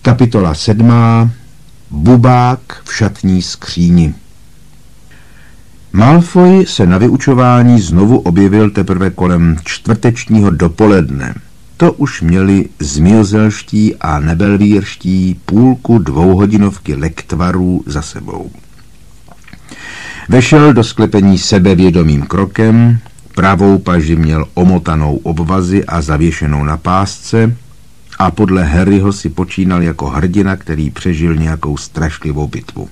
Kapitola 7. Bubák v šatní skříni. Malfoy se na vyučování znovu objevil teprve kolem čtvrtečního dopoledne. To už měli zmiozelští a nebelvírští půlku dvouhodinovky lektvarů za sebou. Vešel do sklepení sebevědomým krokem, pravou paži měl omotanou obvazy a zavěšenou na pásce a podle Harryho si počínal jako hrdina, který přežil nějakou strašlivou bitvu.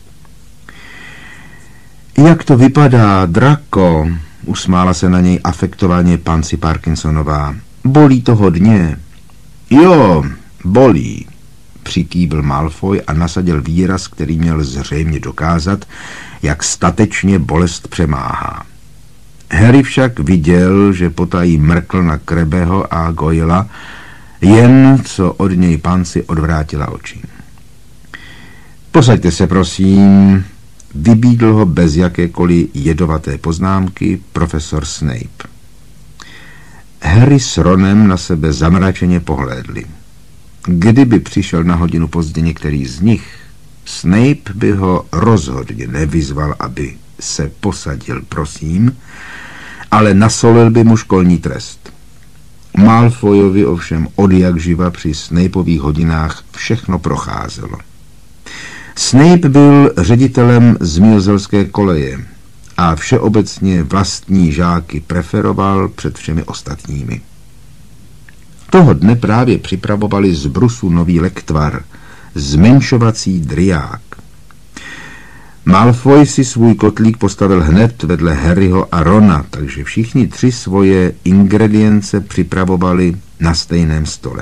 Jak to vypadá, Draco? Usmála se na něj afektovaně Pansy Parkinsonová. Bolí to hodně? Jo, bolí, přikývl Malfoy a nasadil výraz, který měl zřejmě dokázat, jak statečně bolest přemáhá. Harry však viděl, že potají mrkl na Krebeho a Goyla, jen co od něj Pansy odvrátila oči. Posaďte se, prosím, vybídl ho bez jakékoliv jedovaté poznámky profesor Snape. Harry s Ronem na sebe zamračeně pohlédli. Kdyby přišel na hodinu pozdě některý z nich, Snape by ho rozhodně nevyzval, aby se posadil, prosím, ale nasolil by mu školní trest. Malfoyovi ovšem odjakživa při Snapeových hodinách všechno procházelo. Snape byl ředitelem zmiozelské koleje a všeobecně vlastní žáky preferoval před všemi ostatními. Toho dne právě připravovali z brusu nový lektvar, zmenšovací driák. Malfoy si svůj kotlík postavil hned vedle Harryho a Rona, takže všichni tři svoje ingredience připravovali na stejném stole.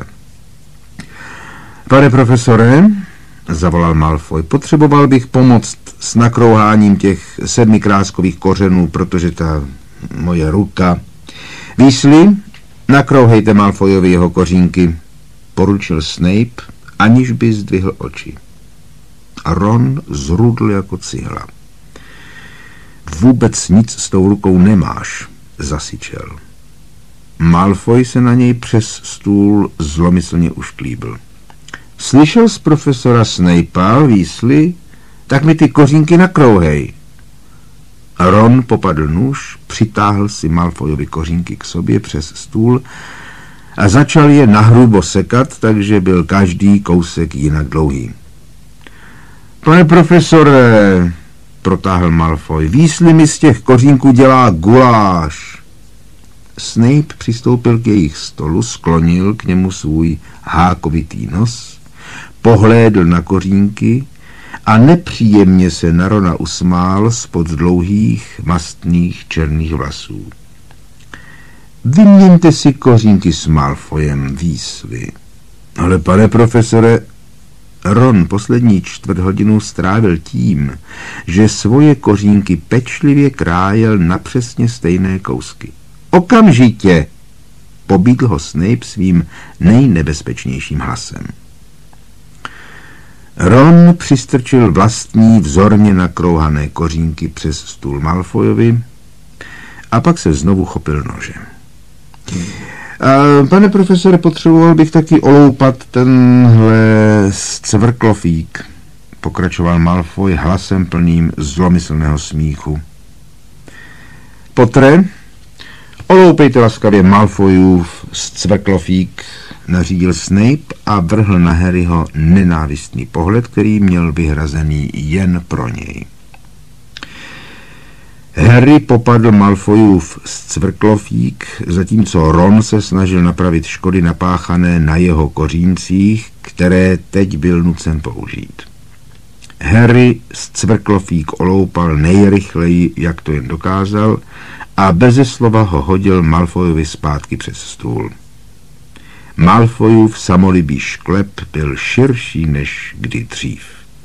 Pane profesore, zavolal Malfoy, potřeboval bych pomoct s nakrouháním těch 7 kráskových kořenů, protože ta moje ruka... Weasley, nakrouhejte Malfoyovi jeho kořínky, poručil Snape, aniž by zdvihl oči. A Ron zrudl jako cihla. Vůbec nic s tou rukou nemáš, zasyčel. Malfoy se na něj přes stůl zlomyslně ušklíbil. Slyšel z profesora Snapea, Weasley? Tak mi ty kořínky nakrouhej. Ron popadl nůž, přitáhl si Malfoyovi kořínky k sobě přes stůl a začal je nahrubo sekat, takže byl každý kousek jinak dlouhý. Pane profesore, protáhl Malfoy, Weasley mi z těch kořínků dělá guláš. Snape přistoupil k jejich stolu, sklonil k němu svůj hákovitý nos, pohlédl na kořínky a nepříjemně se na Rona usmál spod dlouhých, mastných černých vlasů. Vyměňte si kořínky s Malfoyem, Weasley. Ale pane profesore, Ron poslední čtvrthodinu strávil tím, že svoje kořínky pečlivě krájel na přesně stejné kousky. Okamžitě, pobídl ho Snape svým nejnebezpečnějším hlasem. Ron přistrčil vlastní vzorně nakrouhané kořínky přes stůl Malfoyovi a pak se znovu chopil nože. Pane profesore, potřeboval bych taky oloupat tenhle scvrklofík, pokračoval Malfoy hlasem plným zlomyslného smíchu. Potre, oloupejte laskavě Malfoyův scvrklofík, nařídil Snape a vrhl na Harryho nenávistný pohled, který měl vyhrazený jen pro něj. Harry popadl Malfoyův scvrklofík, zatímco Ron se snažil napravit škody napáchané na jeho koříncích, které teď byl nucen použít. Harry scvrklofík oloupal nejrychleji, jak to jen dokázal, a beze slova ho hodil Malfoyovi zpátky přes stůl. Malfoyův samolibý šklep byl širší než kdy dřív.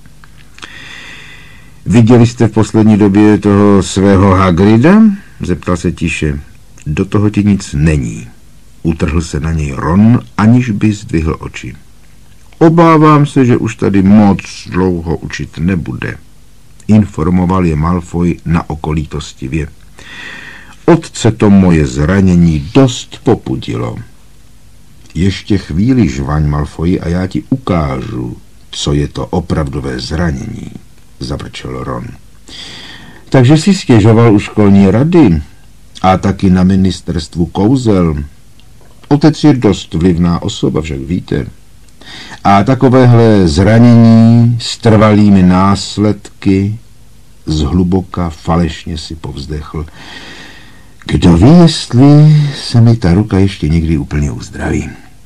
Viděli jste v poslední době toho svého Hagrida? Zeptal se tiše. Do toho ti nic není. Utrhl se na něj Ron, aniž by zdvihl oči. Obávám se, že už tady moc dlouho učit nebude, informoval je Malfoy na okolítostivě. Otce to moje zranění dost popudilo. Ještě chvíli žvaň, Malfoy, a já ti ukážu, co je to opravdové zranění, zavrčel Ron. Takže si stěžoval u školní rady a taky na ministerstvu kouzel. Otec je dost vlivná osoba, však víte. A takovéhle zranění s trvalými následky zhluboka falešně si povzdechl. Kdo ví, jestli se mi ta ruka ještě někdy úplně uzdraví.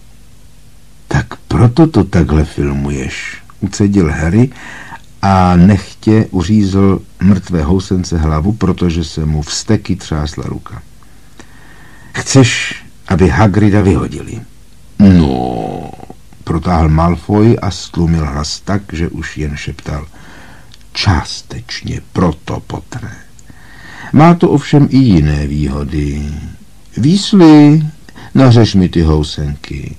Tak proto to takhle filmuješ, ucedil Harry a nechtě uřízl mrtvé housence hlavu, protože se mu vzteky třásla ruka. Chceš, aby Hagrida vyhodili? No, protáhl Malfoy a stlumil hlas tak, že už jen šeptal. Částečně proto, Potre. Má to ovšem i jiné výhody. Weasley, nařeš mi ty housenky.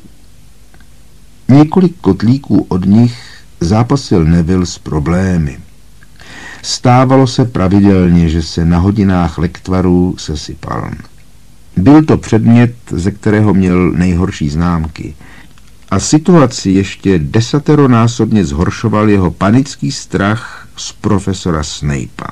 Několik kotlíků od nich zápasil Neville s problémy. Stávalo se pravidelně, že se na hodinách lektvarů sesypal. Byl to předmět, ze kterého měl nejhorší známky. A situaci ještě 10násobně zhoršoval jeho panický strach z profesora Snapea.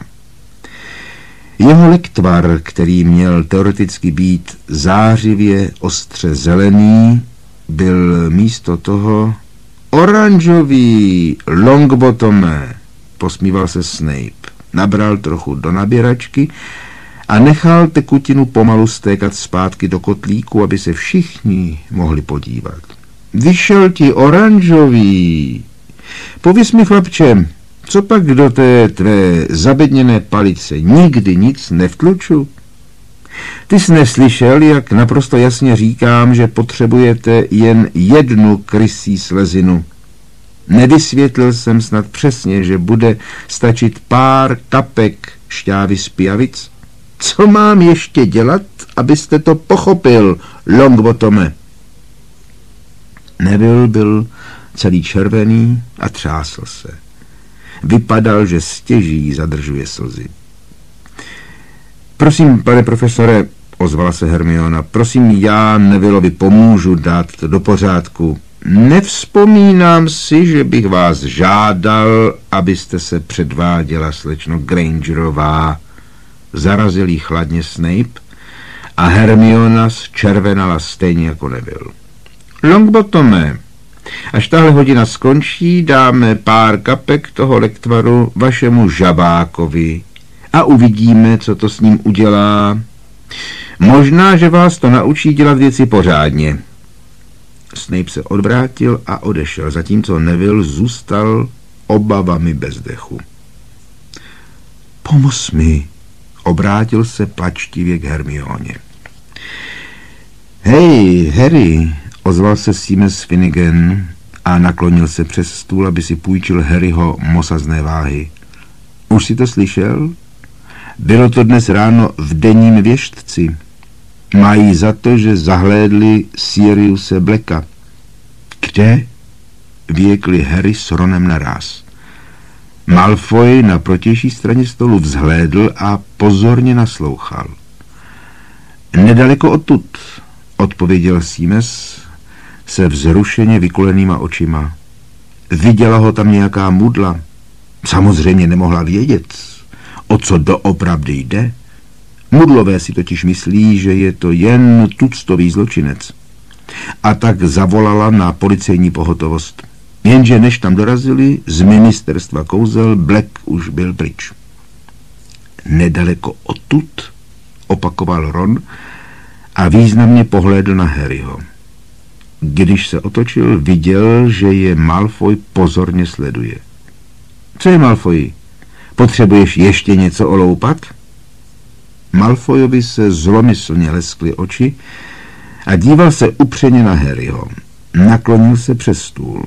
Jeho lektvar, který měl teoreticky být zářivě ostře zelený, byl místo toho oranžový, Longbotome, posmíval se Snape. Nabral trochu do nabíračky a nechal tekutinu pomalu stékat zpátky do kotlíku, aby se všichni mohli podívat. Vyšel ti oranžový. Pověz mi, chlapče, co pak do té tvé zabedněné palice nikdy nic nevtluču? Ty jsi neslyšel, jak naprosto jasně říkám, že potřebujete jen jednu krysí slezinu. Nevysvětlil jsem snad přesně, že bude stačit pár kapek šťávy z pijavic? Co mám ještě dělat, abyste to pochopil, Longbotome? Neville byl celý červený a třásl se. Vypadal, že stěží zadržuje slzy. Prosím, pane profesore, ozvala se Hermiona, prosím, já Nevilleovi pomůžu dát to do pořádku. Nevzpomínám si, že bych vás žádal, abyste se předváděla, slečno Grangerová. Zarazil jí chladně Snape a Hermiona zčervenala stejně jako Neville. Longbotome, až tahle hodina skončí, dáme pár kapek toho lektvaru vašemu žabákovi a uvidíme, co to s ním udělá. Možná, že vás to naučí dělat věci pořádně. Snape se odvrátil a odešel, zatímco Neville zůstal obavami bez dechu. Pomoz mi, obrátil se plačtivě k Hermioně. Hej, Harry, ozval se Seamus Finnegan a naklonil se přes stůl, aby si půjčil Harryho mosazné váhy. Už si to slyšel? Bylo to dnes ráno v denním věštci. Mají za to, že zahlédli Siriuse Blacka. Kde? Vyjekli Harry s Ronem naráz. Malfoy na protější straně stolu vzhlédl a pozorně naslouchal. Nedaleko odtud, odpověděl Seamus se vzrušeně vykulenýma očima. Viděla ho tam nějaká mudla. Samozřejmě nemohla vědět, o co doopravdy jde. Mudlové si totiž myslí, že je to jen tuctový zločinec. A tak zavolala na policejní pohotovost. Jenže než tam dorazili, z ministerstva kouzel Black už byl pryč. Nedaleko odtud, opakoval Ron a významně pohlédl na Harryho. Když se otočil, viděl, že je Malfoy pozorně sleduje. Co je, Malfoy? Potřebuješ ještě něco oloupat? Malfoyovi se zlomyslně leskly oči a díval se upřeně na Harryho. Naklonil se přes stůl.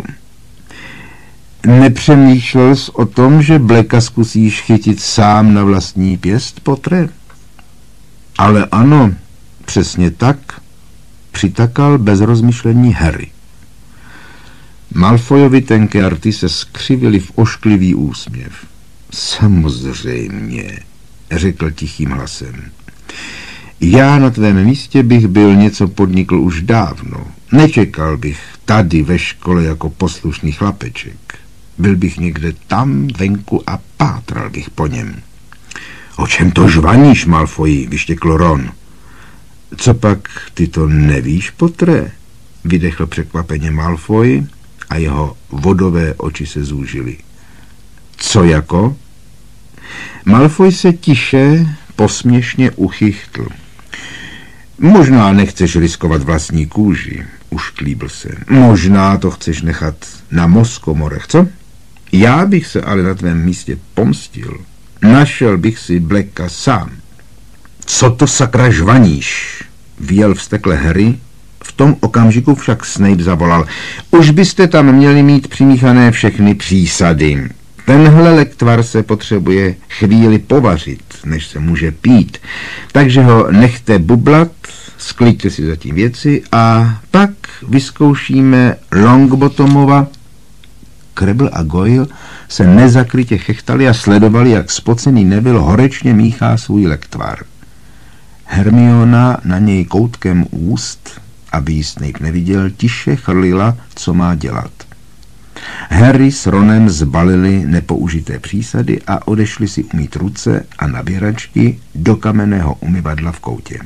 Nepřemýšlel jsi o tom, že Blacka zkusíš chytit sám na vlastní pěst, Potre? Ale ano, přesně tak, přitakal bez rozmyšlení Harry. Malfoyovi tenké rty se skřivily v ošklivý úsměv. Samozřejmě, řekl tichým hlasem. Já na tvém místě bych byl něco podnikl už dávno. Nečekal bych tady ve škole jako poslušný chlapeček. Byl bych někde tam venku a pátral bych po něm. O čem to žvaníš, Malfoy, vyštěkl Ron. Co pak, ty to nevíš, Potre? Vydechl překvapeně Malfoy a jeho vodové oči se zúžily. Co jako? Malfoy se tiše, posměšně uchychtl. Možná nechceš riskovat vlastní kůži, ušklíbil se. Možná to chceš nechat na Moskomorech, co? Já bych se ale na tvém místě pomstil. Našel bych si Blacka sám. Co to sakra žvaníš? Vyjel vztekle Harry. V tom okamžiku však Snape zavolal. Už byste tam měli mít přimíchané všechny přísady. Tenhle lektvar se potřebuje chvíli povařit, než se může pít. Takže ho nechte bublat, skliďte si zatím věci a pak vyzkoušíme Longbottomova. Crabbe a Goyle se nezakrytě chechtali a sledovali, jak spocený Neville horečně míchá svůj lektvar. Hermiona na něj koutkem úst, aby ji Snape neviděl, tiše chrlila, co má dělat. Harry s Ronem zbalili nepoužité přísady a odešli si umýt ruce a nabíračky do kamenného umyvadla v koutě.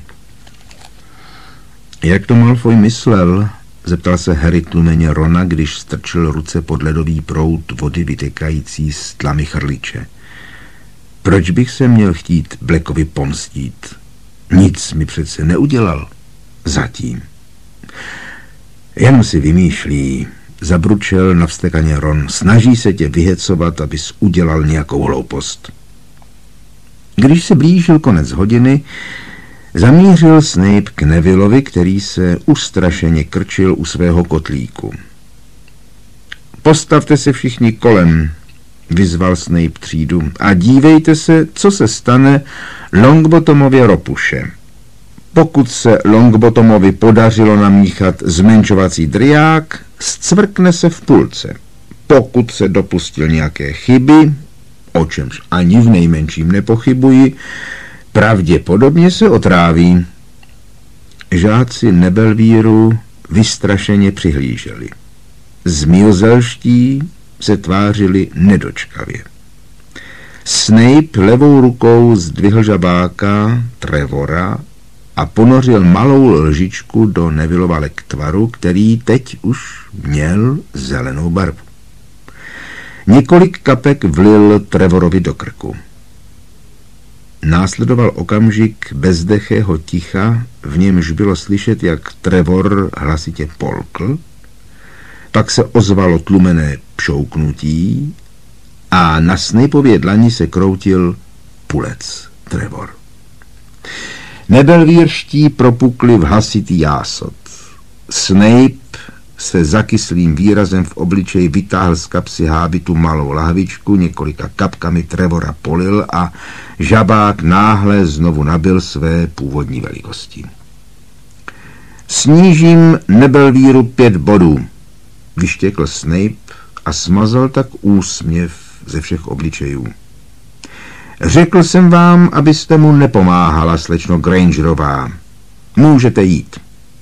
Jak to Malfoy myslel? Zeptal se Harry tlumeně Rona, když strčil ruce pod ledový proud vody vytékající z tlamy chrliče. Proč bych se měl chtít Blackovi pomstít? Nic mi přece neudělal. Zatím. Jen si vymýšlí, zabručel navstekaně Ron. Snaží se tě vyhecovat, abys udělal nějakou hloupost. Když se blížil konec hodiny, zamířil Snape k Nevilleovi, který se ustrašeně krčil u svého kotlíku. Postavte se všichni kolem, vyzval Snape třídu, a dívejte se, co se stane Longbottomově ropuše. Pokud se Longbottomovi podařilo namíchat zmenšovací driák, zcvrkne se v půlce. Pokud se dopustil nějaké chyby, o čemž ani v nejmenším nepochybuji, pravděpodobně se otráví. Žáci Nebelvíru vystrašeně přihlíželi. Zmiozelští se tvářili nedočkavě. Snape levou rukou zdvihl žabáka Trevora a ponořil malou lžičku do Nevillova lektvaru, který teď už měl zelenou barvu. Několik kapek vlil Trevorovi do krku. Následoval okamžik bezdechého ticha, v němž bylo slyšet, jak Trevor hlasitě polkl, pak se ozvalo tlumené pšouknutí a na Snapeově dlani se kroutil pulec Trevor. Nebelvírští propukli v hlasitý jásot. Snape se zakyslým výrazem v obličeji vytáhl z kapsy hábitu malou lahvičku, několika kapkami Trevora polil a žabák náhle znovu nabyl své původní velikosti. Snížím Nebelvíru 5 bodů, vyštěkl Snape a smazal tak úsměv ze všech obličejů. Řekl jsem vám, abyste mu nepomáhala, slečno Grangerová. Můžete jít.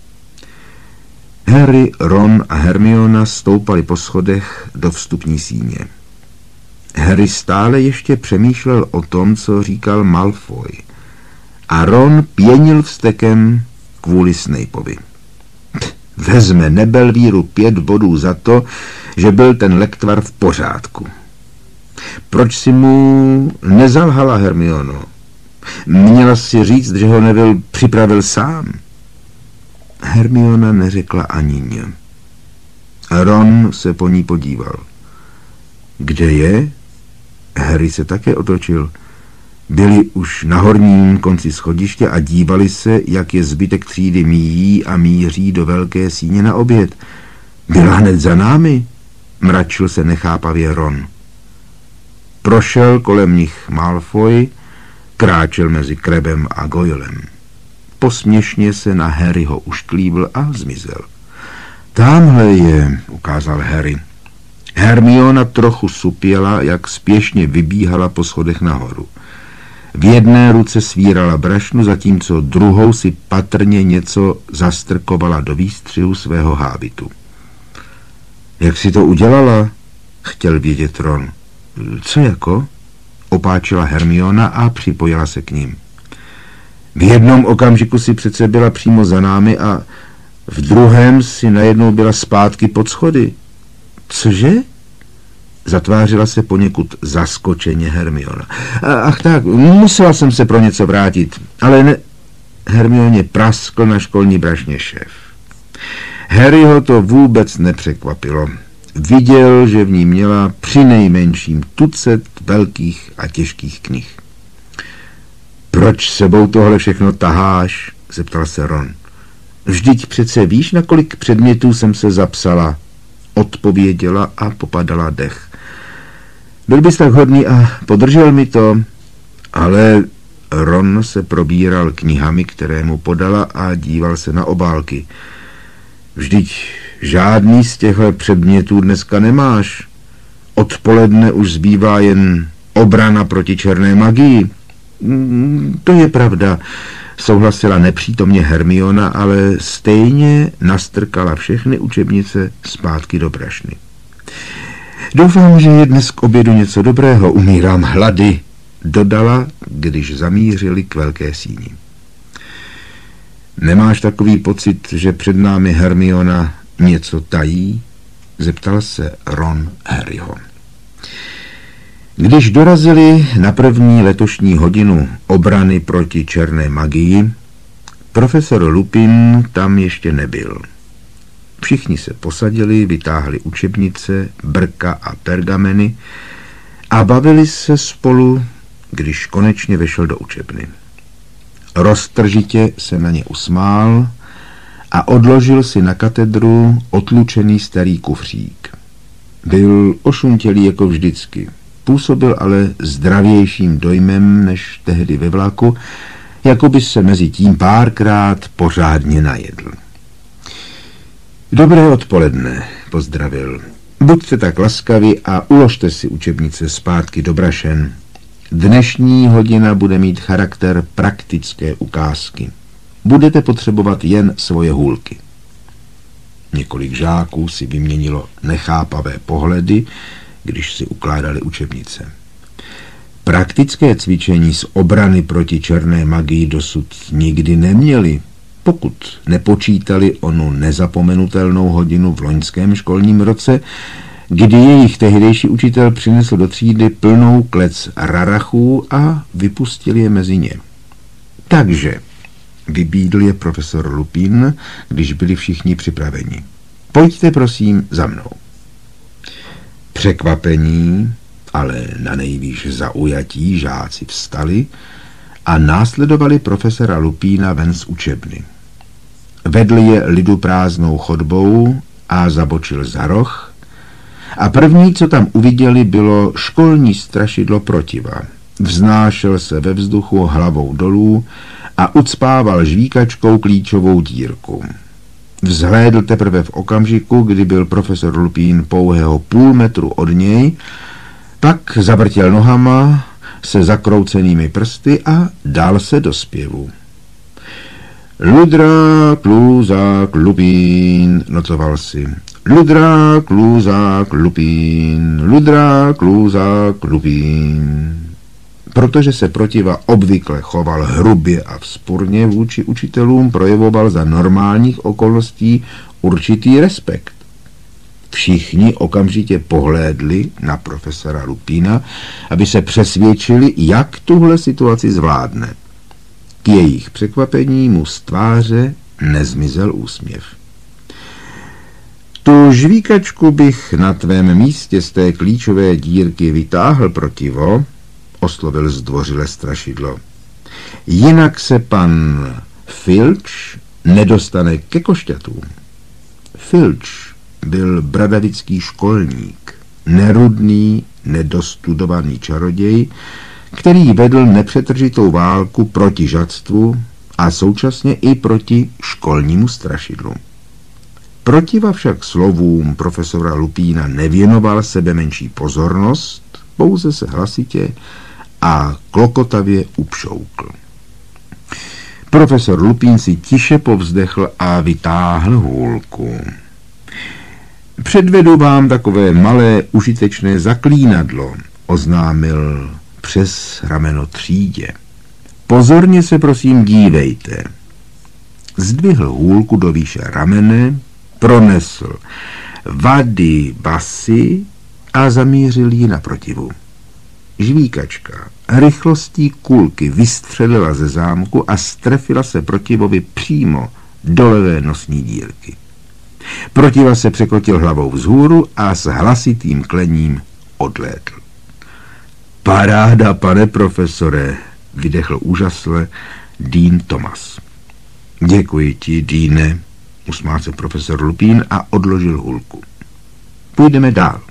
Harry, Ron a Hermiona stoupali po schodech do vstupní síně. Harry stále ještě přemýšlel o tom, co říkal Malfoy, a Ron pěnil vztekem kvůli Snapeovi. Vezme Nebelvíru 5 bodů za to, že byl ten lektvar v pořádku. Proč si mu nezalhala, Hermiono? Měla si říct, že ho Neville připravil sám. Hermiona neřekla ani ně. Ron se po ní podíval. Kde je? Harry se také otočil. Byli už na horním konci schodiště a dívali se, jak je zbytek třídy míjí a míří do velké síně na oběd. Byla hned za námi, mračil se nechápavě Ron. Prošel kolem nich Malfoy, kráčel mezi Crabbem a Goylem. Posměšně se na Harryho ušklíbil a zmizel. Támhle je, ukázal Harry. Hermiona trochu supěla, jak spěšně vybíhala po schodech nahoru. V jedné ruce svírala brašnu, zatímco druhou si patrně něco zastrkovala do výstřihu svého hábitu. Jak si to udělala? chtěl vědět Ron. Co jako? Opáčila Hermiona a připojila se k ním. V jednom okamžiku si přece byla přímo za námi a v druhém si najednou byla zpátky pod schody. Cože? Zatvářila se poněkud zaskočeně Hermiona. Ach tak, musela jsem se pro něco vrátit, ale ne... Hermioně praskl na školní brašně šéf. Harryho to vůbec nepřekvapilo. Viděl, že v ní měla přinejmenším tucet velkých a těžkých knih. Proč sebou tohle všechno taháš? Zeptal se Ron. Vždyť přece víš, na kolik předmětů jsem se zapsala. Odpověděla a popadala dech. Byl bys tak hodný a podržel mi to, ale Ron se probíral knihami, které mu podala a díval se na obálky. Vždyť žádný z těchto předmětů dneska nemáš. Odpoledne už zbývá jen obrana proti černé magii. To je pravda, souhlasila nepřítomně Hermiona, ale stejně nastrkala všechny učebnice zpátky do brašny. Doufám, že je dnes k obědu něco dobrého, umírám hlady, dodala, když zamířili k velké síni. Nemáš takový pocit, že před námi Hermiona něco tají? Zeptal se Ron Harryho. Když dorazili na první letošní hodinu obrany proti černé magii, profesor Lupin tam ještě nebyl. Všichni se posadili, vytáhli učebnice, brka a pergameny a bavili se spolu, když konečně vešel do učebny. Roztržitě se na ně usmál a odložil si na katedru otlučený starý kufřík. Byl ošuntělý jako vždycky, působil ale zdravějším dojmem než tehdy ve vlaku, jako by se mezi tím párkrát pořádně najedl. Dobré odpoledne, pozdravil. Buďte tak laskavi a uložte si učebnice zpátky do brašen. Dnešní hodina bude mít charakter praktické ukázky. Budete potřebovat jen svoje hůlky. Několik žáků si vyměnilo nechápavé pohledy, když si ukládali učebnice. Praktické cvičení z obrany proti černé magii dosud nikdy neměli, pokud nepočítali onu nezapomenutelnou hodinu v loňském školním roce, kdy jejich tehdejší učitel přinesl do třídy plnou klec rarachů a vypustil je mezi ně. Takže, vybídl je profesor Lupin, když byli všichni připraveni. Pojďte prosím za mnou. Překvapení, ale nanejvýš zaujatí žáci vstali a následovali profesora Lupína ven z učebny. Vedl je liduprázdnou chodbou a zabočil za roh a první, co tam uviděli, bylo školní strašidlo Protiva. Vznášel se ve vzduchu hlavou dolů a ucpával žvíkačkou klíčovou dírku. Vzhlédl teprve v okamžiku, kdy byl profesor Lupín pouhého půl metru od něj, pak zavrtěl nohama se zakroucenými prsty a dal se do zpěvu. Ludrák, Luzák, Lupín, notoval si. Ludrák, Luzák, Lupín, Ludrák, Luzák, Lupín. Protože se Protiva obvykle choval hrubě a vzpurně vůči učitelům, projevoval za normálních okolností určitý respekt. Všichni okamžitě pohlédli na profesora Lupína, aby se přesvědčili, jak tuhle situaci zvládne. K jejich překvapení mu z tváře nezmizel úsměv. Tu žvíkačku bych na tvém místě z té klíčové dírky vytáhl, Protivo, oslovil zdvořile strašidlo. Jinak se pan Filč nedostane ke košťatům. Filč byl bradavický školník, nerudný, nedostudovaný čaroděj, který vedl nepřetržitou válku proti žadstvu a současně i proti školnímu strašidlu. Protiva však slovům profesora Lupína nevěnoval sebe menší pozornost, pouze se hlasitě a klokotavě upšoukl. Profesor Lupín si tiše povzdechl a vytáhl hůlku. Předvedu vám takové malé užitečné zaklínadlo, oznámil přes rameno třídě. Pozorně se prosím dívejte. Zdvihl hůlku do výše ramene, pronesl vady basy a zamířil ji naprotivu. Žvíkačka rychlostí kulky vystřelila ze zámku a strefila se protivovi přímo do levé nosní dírky. Protiva se překrotil hlavou vzhůru a s hlasitým klením odlétl. Paráda, pane profesore, vydechl úžasle Dean Thomas. Děkuji ti, Deane, usmál se profesor Lupin a odložil hůlku. Půjdeme dál.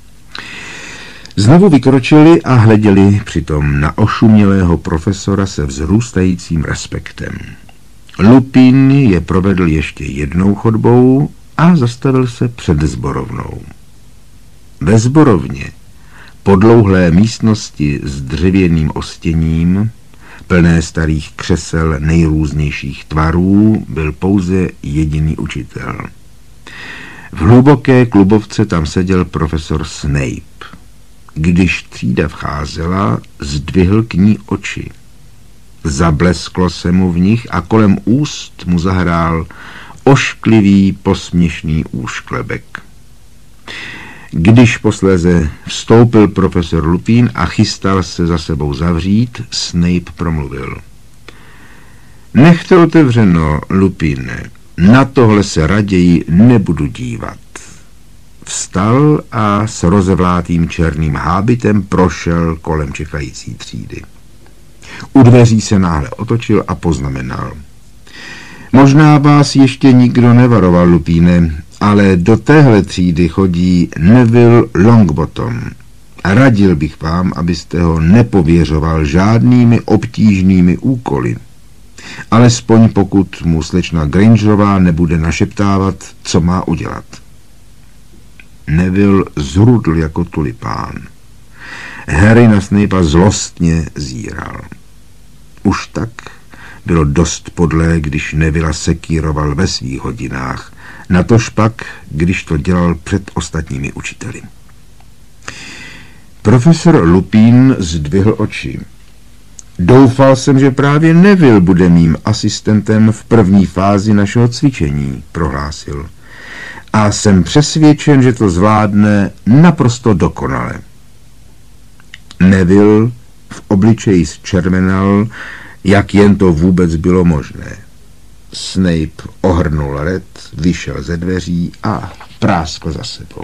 Znovu vykročili a hleděli přitom na ošumělého profesora se vzrůstajícím respektem. Lupin je provedl ještě jednou chodbou a zastavil se před sborovnou. Ve sborovně, po dlouhlé místnosti s dřevěným ostěním, plné starých křesel nejrůznějších tvarů, byl pouze jediný učitel. V hluboké klubovce tam seděl profesor Snape. Když třída vcházela, zdvihl k ní oči. Zablesklo se mu v nich a kolem úst mu zahrál ošklivý posměšný úšklebek. Když posléze vstoupil profesor Lupin a chystal se za sebou zavřít, Snape promluvil. Nechte otevřeno, Lupine, na tohle se raději nebudu dívat. Vstal a s rozevlátým černým hábitem prošel kolem čekající třídy. U dveří se náhle otočil a poznamenal. Možná vás ještě nikdo nevaroval, Lupine, ale do téhle třídy chodí Neville Longbottom. Radil bych vám, abyste ho nepověřoval žádnými obtížnými úkoly. Alespoň pokud mu slečna Grangerová nebude našeptávat, co má udělat. Neville zhrudl jako tulipán. Harry na Snape'a zlostně zíral. Už tak bylo dost podlé, když Nevilla sekíroval ve svých hodinách, natož pak, když to dělal před ostatními učiteli. Profesor Lupin zdvihl oči. Doufal jsem, že právě Neville bude mým asistentem v první fázi našeho cvičení, prohlásil. A jsem přesvědčen, že to zvládne naprosto dokonale. Neville v obličeji zčervenal, jak jen to vůbec bylo možné. Snape ohrnul red, vyšel ze dveří a práskl za sebou.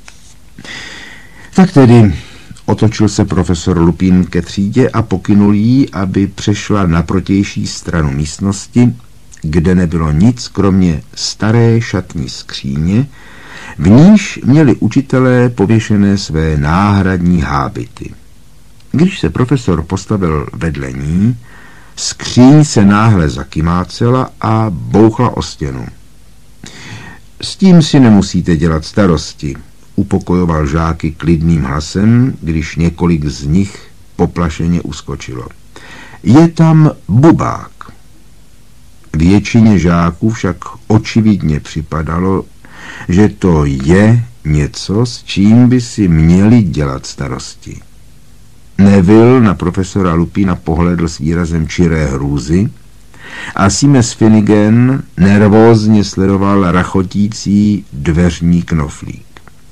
Tak tedy otočil se profesor Lupin ke třídě a pokynul jí, aby přešla na protější stranu místnosti, kde nebylo nic kromě staré šatní skříně, v níž měli učitelé pověšené své náhradní hábity. Když se profesor postavil vedle ní, skříň se náhle zakymácela a bouchla o stěnu. S tím si nemusíte dělat starosti, upokojoval žáky klidným hlasem, když několik z nich poplašeně uskočilo. Je tam bubák. Většině žáků však očividně připadalo, že to je něco, s čím by si měli dělat starosti. Neville na profesora Lupina pohledl s výrazem čiré hrůzy a Seamus Finnegan nervózně sledoval rachotící dveřní knoflík.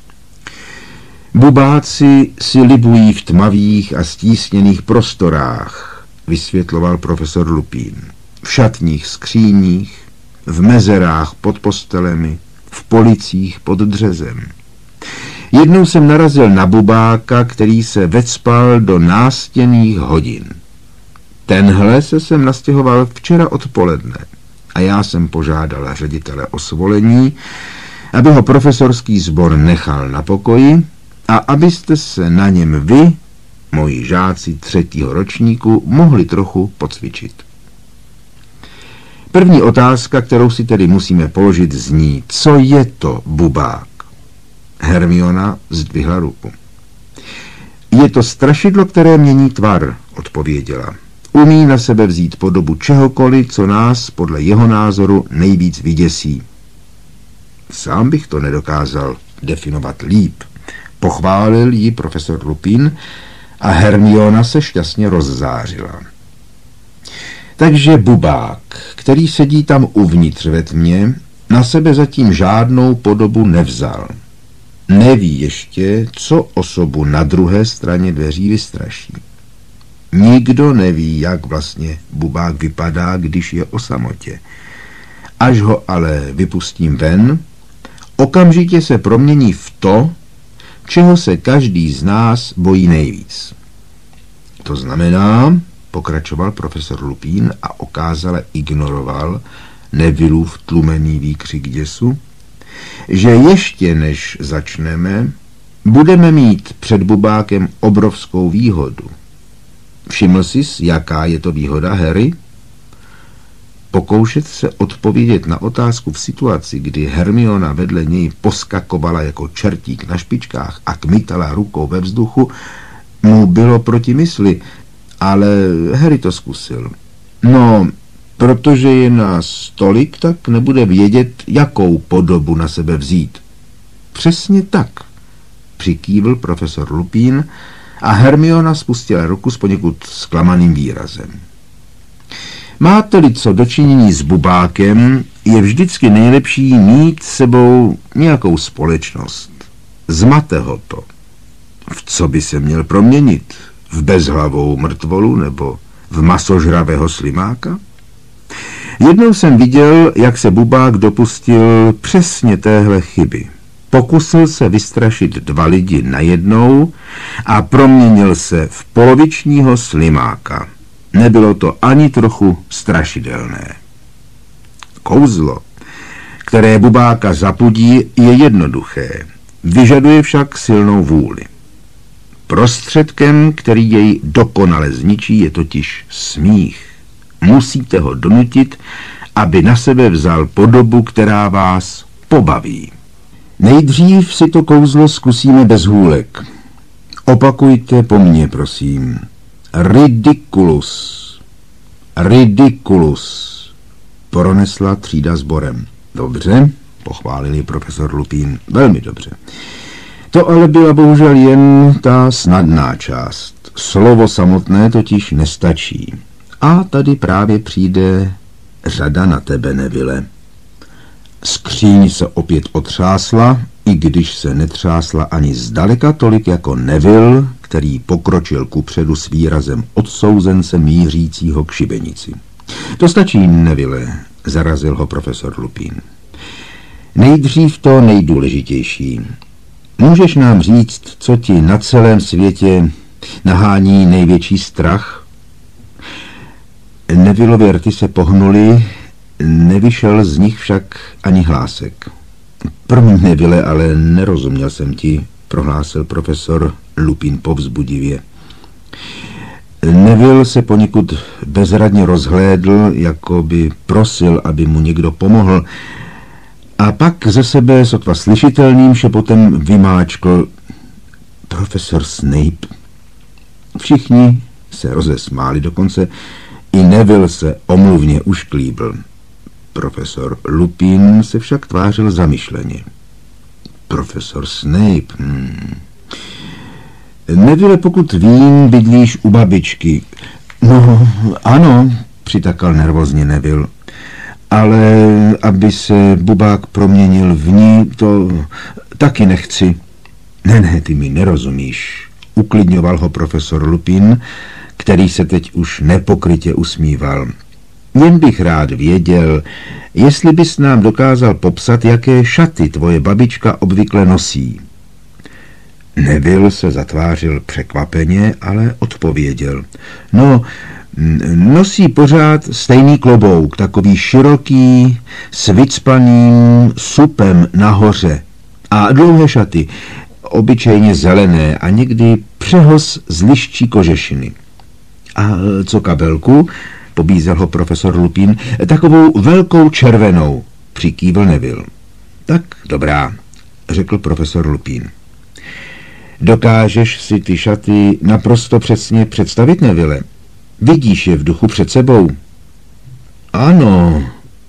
Bubáci si libují v tmavých a stísněných prostorách, vysvětloval profesor Lupin. V šatních skříních, v mezerách pod postelemi, v policích pod dřezem. Jednou jsem narazil na bubáka, který se vecpal do nástěnných hodin. Tenhle se sem nastěhoval včera odpoledne a já jsem požádal ředitele o svolení, aby ho profesorský sbor nechal na pokoji a abyste se na něm vy, moji žáci 3. ročníku, mohli trochu pocvičit. První otázka, kterou si tedy musíme položit, zní, co je to bubák? Hermiona zdvihla ruku. Je to strašidlo, které mění tvar, odpověděla. Umí na sebe vzít podobu čehokoliv, co nás podle jeho názoru nejvíc vyděsí. Sám bych to nedokázal, definovat líp. Pochválil ji profesor Lupin a Hermiona se šťastně rozzářila. Takže bubák, který sedí tam uvnitř ve tmě, na sebe zatím žádnou podobu nevzal. Neví ještě, co osobu na druhé straně dveří vystraší. Nikdo neví, jak vlastně bubák vypadá, když je o samotě. Až ho ale vypustím ven, okamžitě se promění v to, čeho se každý z nás bojí nejvíc. To znamená, pokračoval profesor Lupin a okázale ignoroval Nevillův tlumený výkřik děsu, že ještě než začneme, budeme mít před bubákem obrovskou výhodu. Všiml jsi, jaká je to výhoda, Harry? Pokoušet se odpovědět na otázku v situaci, kdy Hermiona vedle něj poskakovala jako čertík na špičkách a kmitala rukou ve vzduchu, mu bylo proti mysli, ale Harry to zkusil. No, protože je nás tolik, tak nebude vědět, jakou podobu na sebe vzít. Přesně tak, přikývl profesor Lupin a Hermiona spustila ruku s poněkud zklamaným výrazem. Máte-li co dočinění s bubákem, je vždycky nejlepší mít s sebou nějakou společnost. Zmate ho to. V co by se měl proměnit? V bezhlavou mrtvolu nebo v masožravého slimáka? Jednou jsem viděl, jak se bubák dopustil přesně téhle chyby. Pokusil se vystrašit 2 lidi najednou a proměnil se v polovičního slimáka. Nebylo to ani trochu strašidelné. Kouzlo, které bubáka zapudí, je jednoduché. Vyžaduje však silnou vůli. Prostředkem, který jej dokonale zničí, je totiž smích. Musíte ho donutit, aby na sebe vzal podobu, která vás pobaví. Nejdřív si to kouzlo zkusíme bez hůlek. Opakujte po mně, prosím. Ridiculus. Ridiculus. Pronesla třída sborem. Dobře, pochválil ji profesor Lupin. Velmi dobře. To ale byla bohužel jen ta snadná část. Slovo samotné totiž nestačí. A tady právě přijde řada na tebe, Neville. Skříň se opět otřásla, i když se netřásla ani zdaleka tolik jako Neville, který pokročil kupředu s výrazem odsouzence mířícího k šibenici. To stačí, Neville, zarazil ho profesor Lupin. Nejdřív to nejdůležitější. Můžeš nám říct, co ti na celém světě nahání největší strach? Nevilleovy rty se pohnuly, nevyšel z nich však ani hlásek. Promiň, Neville, ale nerozuměl jsem ti, prohlásil profesor Lupin povzbudivě. Neville se poněkud bezradně rozhlédl, jako by prosil, aby mu někdo pomohl, a pak ze sebe sotva slyšitelným šepotem vymáčkl: profesor Snape. Všichni se rozesmáli, dokonce i Neville se omluvně ušklíbl. Profesor Lupin se však tvářil zamyšleně. Profesor Snape. Neville, pokud vím, bydlíš u babičky. No, ano, přitakal nervózně Neville. Ale aby se bubák proměnil v ní, to taky nechci. Ne, ty mi nerozumíš, uklidňoval ho profesor Lupin, který se teď už nepokrytě usmíval. Jen bych rád věděl, jestli bys nám dokázal popsat, jaké šaty tvoje babička obvykle nosí. Neville se zatvářil překvapeně, ale odpověděl. No, nosí pořád stejný klobouk, takový široký, s vycpaným supem nahoře. A dlouhé šaty, obyčejně zelené a někdy přehoz z liščí kožešiny. A co kabelku? Pobízel ho profesor Lupin. Takovou velkou červenou, přikývl Neville. Tak dobrá, řekl profesor Lupin. Dokážeš si ty šaty naprosto přesně představit, Neville? Vidíš je v duchu před sebou? Ano,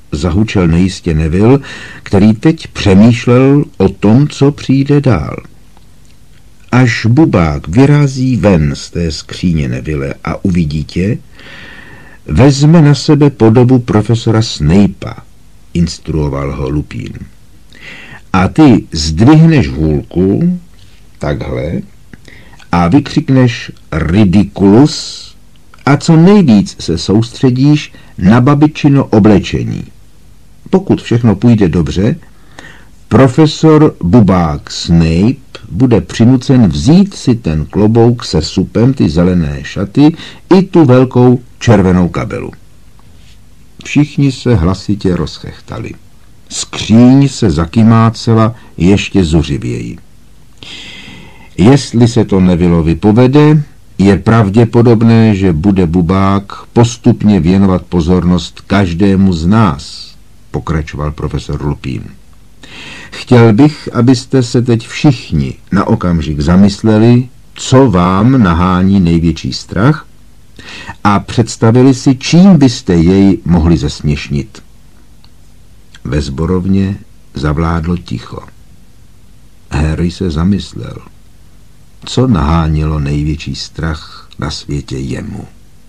zahučel nejistě Neville, který teď přemýšlel o tom, co přijde dál. Až bubák vyrazí ven z té skříně Neville a uvidí tě, vezme na sebe podobu profesora Snape'a, instruoval ho Lupin. A ty zdvihneš hůlku, takhle, a vykřikneš ridiculous a co nejvíc se soustředíš na babičino oblečení. Pokud všechno půjde dobře, profesor bubák Snape bude přinucen vzít si ten klobouk se supem, ty zelené šaty i tu velkou červenou kabelu. Všichni se hlasitě rozchechtali. Skříň se zakymácela ještě zuřivěji. Jestli se to Nevilleovi povede, je pravděpodobné, že bude bubák postupně věnovat pozornost každému z nás, pokračoval profesor Lupin. Chtěl bych, abyste se teď všichni na okamžik zamysleli, co vám nahání největší strach a představili si, čím byste jej mohli zesměšnit. Ve sborovně zavládlo ticho. Harry se zamyslel, co nahánilo největší strach na světě jemu.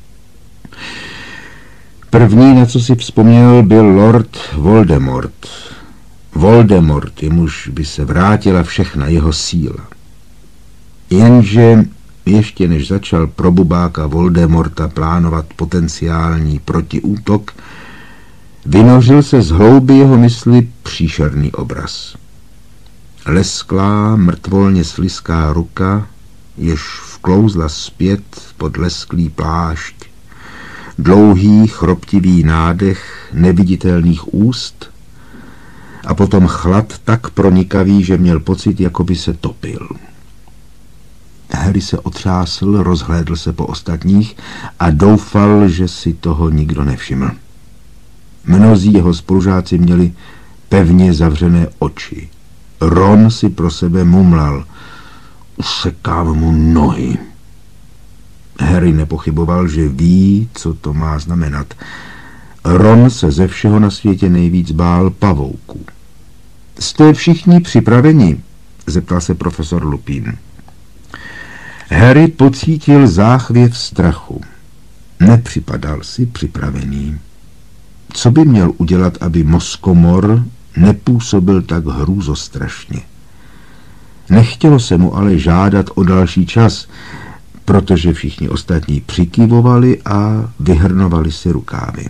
První, na co si vzpomněl, byl Lord Voldemort. Voldemort, jemuž by se vrátila všechna jeho síla. Jenže ještě než začal pro bubáka Voldemorta plánovat potenciální protiútok, vynořil se z hlouby jeho mysli příšerný obraz. Lesklá, mrtvolně slizká ruka, jež vklouzla zpět pod lesklý plášť, dlouhý, chroptivý nádech neviditelných úst a potom chlad tak pronikavý, že měl pocit, jako by se topil. Harry se otřásl, rozhlédl se po ostatních a doufal, že si toho nikdo nevšiml. Mnozí jeho spolužáci měli pevně zavřené oči. Ron si pro sebe mumlal: usekám mu nohy. Harry nepochyboval, že ví, co to má znamenat. Ron se ze všeho na světě nejvíc bál pavouků. Jste všichni připraveni? Zeptal se profesor Lupin. Harry pocítil záchvěv strachu. Nepřipadal si připravený. Co by měl udělat, aby mozkomor nepůsobil tak hrůzostrašně? Nechtělo se mu ale žádat o další čas, protože všichni ostatní přikyvovali a vyhrnovali si rukávy.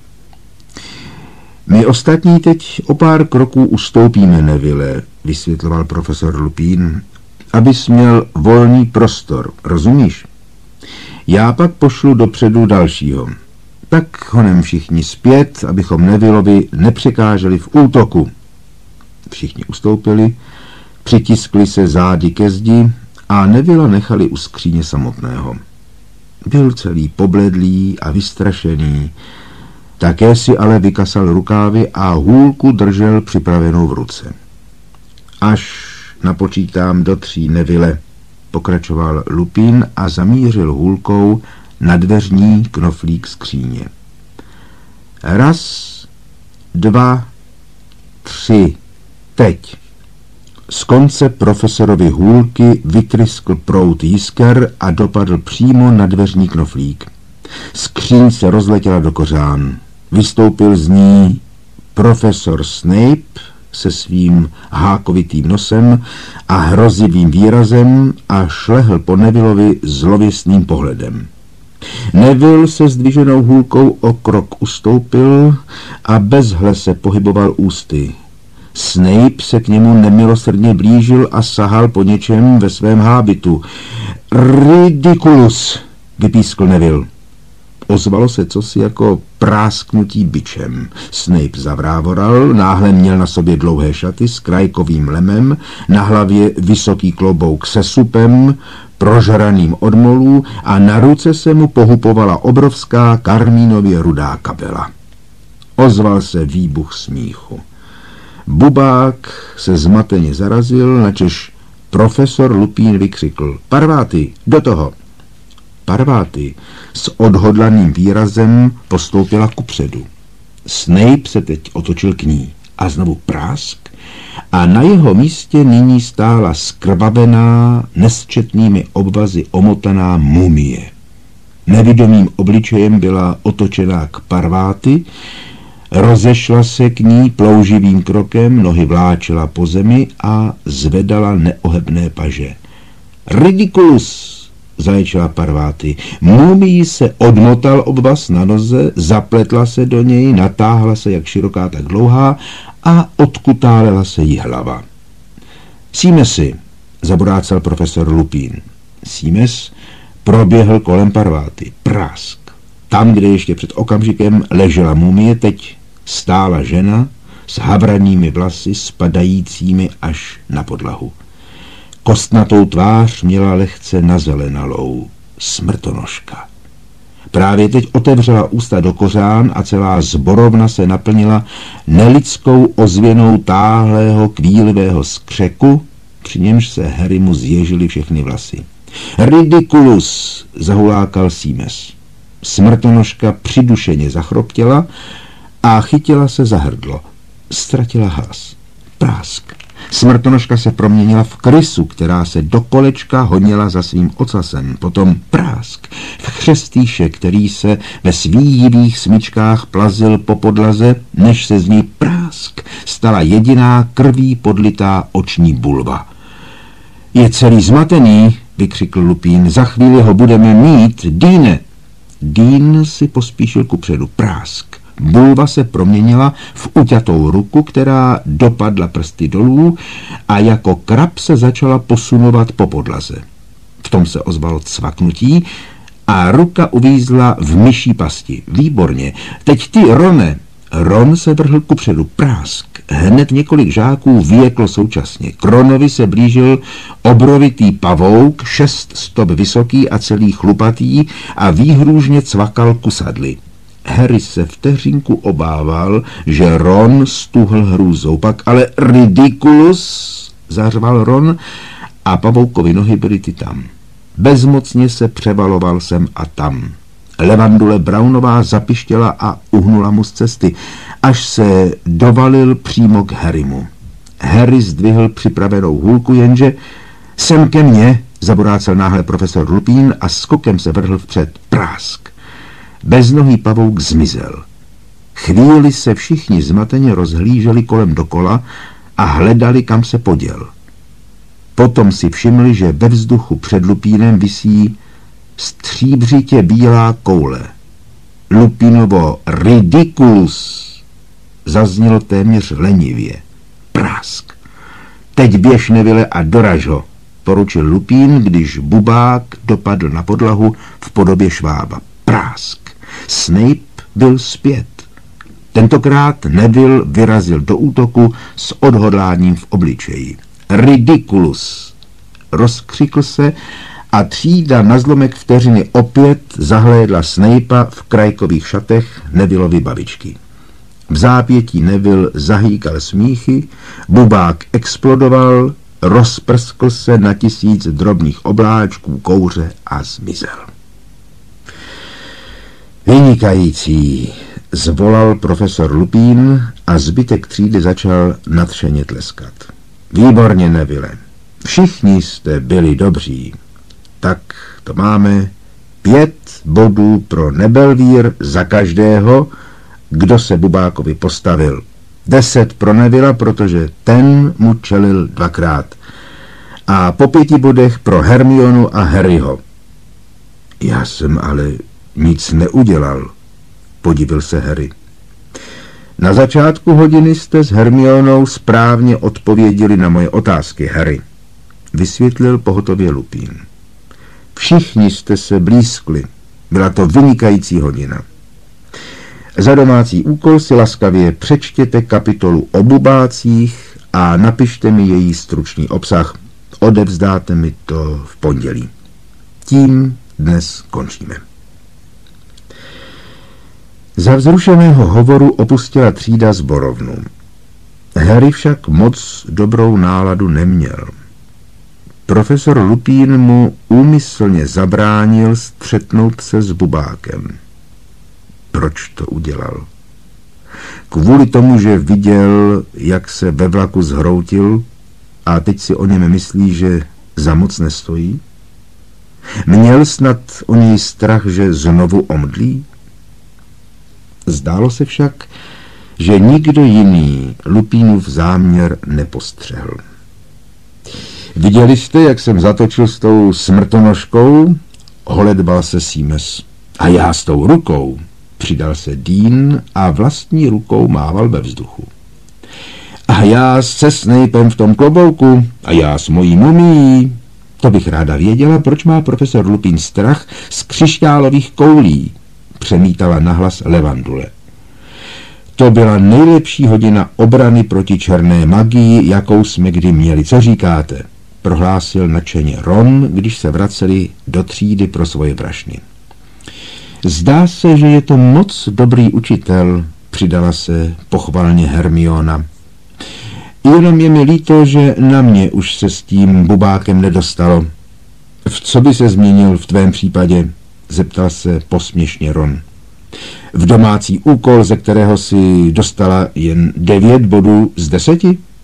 My ostatní teď o pár kroků ustoupíme, Neville, vysvětloval profesor Lupin, abys měl volný prostor, rozumíš? Já pak pošlu dopředu dalšího. Tak honem všichni zpět, abychom Nevilleovi nepřekáželi v útoku. Všichni ustoupili, přitiskli se zády ke zdi a Nevilla nechali u skříně samotného. Byl celý pobledlý a vystrašený, také si ale vykasal rukávy a hůlku držel připravenou v ruce. Až napočítám do 3, Neville, pokračoval Lupin a zamířil hůlkou na dveřní knoflík skříně. 1, 2, 3, teď. Z konce profesorovi hůlky vytryskl proud jisker a dopadl přímo na dveřní knoflík. Skříň se rozletěla do kořán. Vystoupil z ní profesor Snape se svým hákovitým nosem a hrozivým výrazem a šlehl po Nevilleovi zlověstným pohledem. Neville se zdviženou hůlkou o krok ustoupil a bezhle se pohyboval ústy. Snape se k němu nemilosrdně blížil a sahal po něčem ve svém hábitu. Ridiculous, vypískl Neville. Ozvalo se cosi jako prásknutí bičem. Snape zavrávoral, náhle měl na sobě dlouhé šaty s krajkovým lemem, na hlavě vysoký klobouk se supem, prožraným od molů a na ruce se mu pohupovala obrovská karmínově rudá kabela. Ozval se výbuch smíchu. Bubák se zmateně zarazil, načež profesor Lupin vykřikl: Parváty, do toho! Parváty s odhodlaným výrazem postoupila kupředu. Snape se teď otočil k ní a znovu prásk a na jeho místě nyní stála skrvavená, nesčetnými obvazy omotaná mumie. Nevidomým obličejem byla otočená k Parváty, rozešla se k ní plouživým krokem, nohy vláčela po zemi a zvedala neohebné paže. Ridiculus, zaječela Parváty. Mumii se odmotal obvaz na noze, zapletla se do něj, natáhla se jak široká, tak dlouhá a odkutálela se jí hlava. Seamesi, zaborácel profesor Lupin. Seames proběhl kolem Parváty. Prásk. Tam, kde ještě před okamžikem ležela mumie, teď stála žena s havranými vlasy spadajícími až na podlahu. Kostnatou tvář měla lehce nazelenalou, smrtonožka. Právě teď otevřela ústa do kořán a celá zborovna se naplnila nelidskou ozvěnou táhlého kvílivého skřeku, při němž se Harrymu zježily všechny vlasy. Ridiculus, zahulákal Seames. Smrtonožka přidušeně zachroptěla a chytila se za hrdlo. Ztratila hlas. Prásk. Smrtonožka se proměnila v krysu, která se do kolečka honila za svým ocasem. Potom prásk. V chřestýše, který se ve svíjivých smyčkách plazil po podlaze, než se z ní prásk stala jediná krví podlitá oční bulva. Je celý zmatený, vykřikl Lupin. Za chvíli ho budeme mít, Deane. Dean si pospíšil kupředu. Prásk. Bulva se proměnila v uťatou ruku, která dopadla prsty dolů a jako krab se začala posunovat po podlaze. V tom se ozvalo cvaknutí a ruka uvízla v myší pasti. Výborně. Teď ty, Rone. Ron se vrhl kupředu. Prásk. Hned několik žáků vyjeklo současně. K Ronovi se blížil obrovitý pavouk, 6 stop vysoký a celý chlupatý a výhrůžně cvakal kusadly. Harry se vteřinku obával, že Ron stuhl hrůzou. Pak ale Ridiculus, zařval Ron a pavoukovi nohy byly ty tam. Bezmocně se převaloval sem a tam. Levandule Brownová zapištěla a uhnula mu z cesty, až se dovalil přímo k Harrymu. Harry zdvihl připravenou hůlku, jenže sem ke mně, zaborácel náhle profesor Lupin a skokem se vrhl vpřed. Prásk. Beznohý pavouk zmizel. Chvíli se všichni zmateně rozhlíželi kolem dokola a hledali, kam se poděl. Potom si všimli, že ve vzduchu před Lupínem visí stříbřitě bílá koule. Lupinovo Ridiculus zaznělo téměř lenivě. Prásk. Teď běž, Neville, a doraž ho, poručil Lupin, když bubák dopadl na podlahu v podobě švába. Prásk. Snape byl zpět. Tentokrát Neville vyrazil do útoku s odhodláním v obličeji. Ridiculus. Rozkřikl se a třída na zlomek vteřiny opět zahlédla Snape'a v krajkových šatech Nevilleovy babičky. V zápětí Neville zahýkal smíchy, bubák explodoval, rozprskl se na 1000 drobných obláčků kouře a zmizel. Vynikající, zvolal profesor Lupin a zbytek třídy začal nadšeně tleskat. Výborně, Neville. Všichni jste byli dobří. Tak to máme 5 bodů pro Nebelvír za každého, kdo se bubákovi postavil. 10 pro Nevilla, protože ten mu čelil 2krát. A po 5 bodech pro Hermionu a Harryho. Já jsem ale nic neudělal, podivil se Harry. Na začátku hodiny jste s Hermionou správně odpověděli na moje otázky, Harry, vysvětlil pohotově Lupin. Všichni jste se blízkli. Byla to vynikající hodina. Za domácí úkol si laskavě přečtěte kapitolu o bubácích a napište mi její stručný obsah. Odevzdáte mi to v pondělí. Tím dnes končíme. Za vzrušeného hovoru opustila třída sborovnu. Harry však moc dobrou náladu neměl. Profesor Lupin mu úmyslně zabránil střetnout se s bubákem. Proč to udělal? Kvůli tomu, že viděl, jak se ve vlaku zhroutil a teď si o něm myslí, že za moc nestojí? Měl snad o něj strach, že znovu omdlí? Zdálo se však, že nikdo jiný Lupínův záměr nepostřehl. Viděli jste, jak jsem zatočil s tou smrtonožkou? Holedbal se Simes. A já s tou rukou, přidal se Dean a vlastní rukou mával ve vzduchu. A já se Snapem v tom klobouku a já s mojí mumií. To bych ráda věděla, proč má profesor Lupin strach z křišťálových koulí, přemítala nahlas Levandule. To byla nejlepší hodina obrany proti černé magii, jakou jsme kdy měli. Co říkáte? Prohlásil nadšeně Ron, když se vraceli do třídy pro svoje brašny. Zdá se, že je to moc dobrý učitel, přidala se pochvalně Hermiona. Jenom je mi líto, že na mě už se s tím bubákem nedostalo. V co by se změnil v tvém případě? Zeptal se posměšně Ron. V domácí úkol, ze kterého si dostala jen 9 bodů z 10?